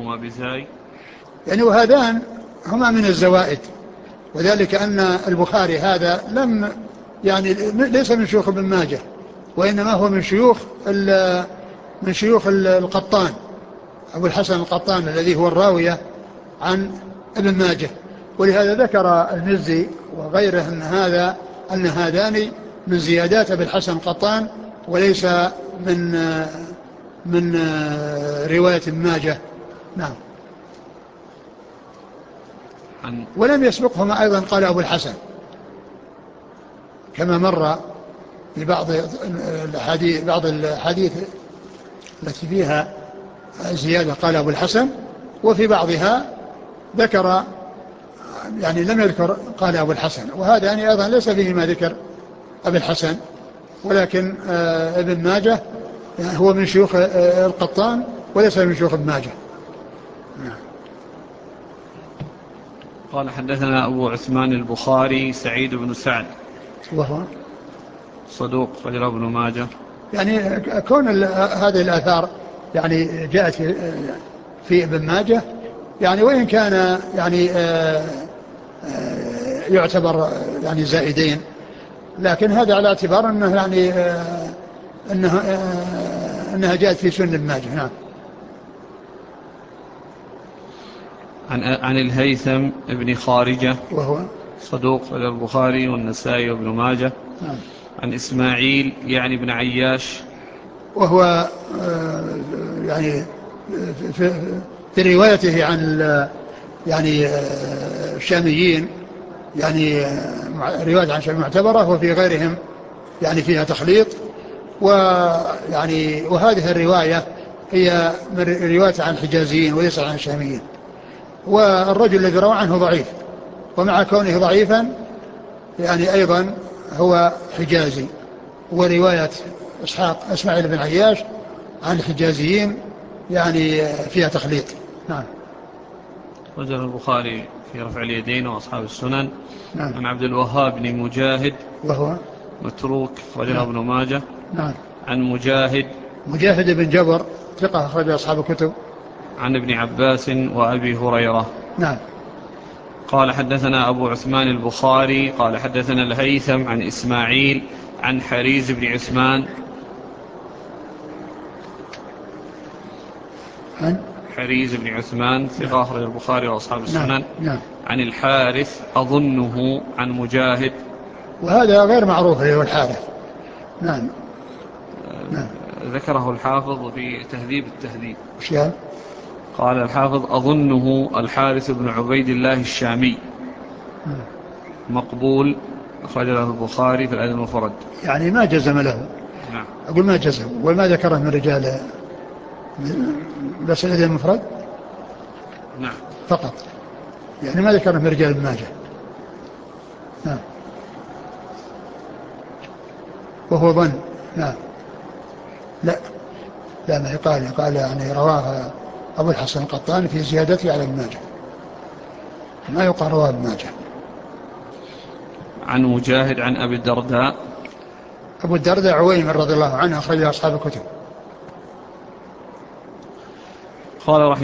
وأحدهما بزاي. يعني وهذان هما من الزوائد، وذلك أن البخاري هذا يعني ليس من شيوخ ابن ماجه، وإنما هو من شيوخ القطان، أبو الحسن القطان الذي هو الراوية عن ابن ماجه. ولهذا ذكر المزي وغيره أن هذان من زيادات أبي الحسن القطان، وليس من رواية ابن ماجه. نعم. ولم يسبقهما أيضا قال أبو الحسن، كما مر في بعض الحديث التي فيها زيادة قال أبو الحسن، وفي بعضها ذكر يعني لم يذكر قال أبو الحسن. وهذا يعني أيضا ليس فيه ما ذكر أبي الحسن، ولكن ابن ماجه يعني هو من شيوخ القطان وليس من شيوخ ابن ماجه. قال حدثنا أبو عثمان البخاري سعيد بن سعد وهو صدوق رجل ابن ماجه. يعني كون هذه الآثار يعني جاءت في ابن ماجه، يعني وإن كان يعني يعتبر يعني زائدين، لكن هذا على اعتبار أنه يعني أنها جاءت في سنن ابن ماجه. نعم. عن الهيثم ابن خارجة وهو صدوق رجل البخاري والنسائي وابن ماجه. نعم. عن إسماعيل يعني بن عياش، وهو يعني في روايته عن يعني الشاميين، يعني رواية عن الشاميين معتبرة، وفي غيرهم يعني فيها تخليط. ويعني وهذه الرواية هي من رواية عن الحجازيين وليس عن الشاميين. والرجل الذي روى عنه ضعيف، ومع كونه ضعيفا يعني أيضا هو حجازي. ورواية إسماعيل بن عياش عن الحجازيين يعني فيها تخليط. نعم. رجل البخاري في رفع اليدين وأصحاب السنن. نعم. عن عبد الوهاب بن مجاهد وهو متروك رجل نعم. ابن ماجه. نعم. عن مجاهد بن جبر ثقة أخرج أصحاب الكتب. عن ابن عباس وأبي هريرة. نعم. قال حدثنا أبو عثمان البخاري قال حدثنا الهيثم عن إسماعيل عن حريز بن عثمان. حريز بن عثمان ثقة أخرج البخاري وأصحاب السنن. نعم. عن الحارث أظنه عن مجاهد، وهذا غير معروف هو الحارث. نعم. نعم. ذكره الحافظ في تهذيب التهذيب. وشيء قال الحافظ أظنه الحارث بن عبيد الله الشامي مقبول أخرج له البخاري في الأدب المفرد. يعني ما جزم له. نعم. أقول ما جزم وما ذكره من رجال بس الأدب المفرد. نعم. فقط يعني ما ذكره من رجال ابن ماجه. نعم. وهو ظن. نعم. لا ما يقال يعني رواه أبو الحسن القطان في زيادته على ابن ماجه، ما يقال رواه ابن ماجه. عن مجاهد عن أبي الدرداء. أبو الدرداء عويمر رضي الله عنه أخرج أصحاب الكتب. قال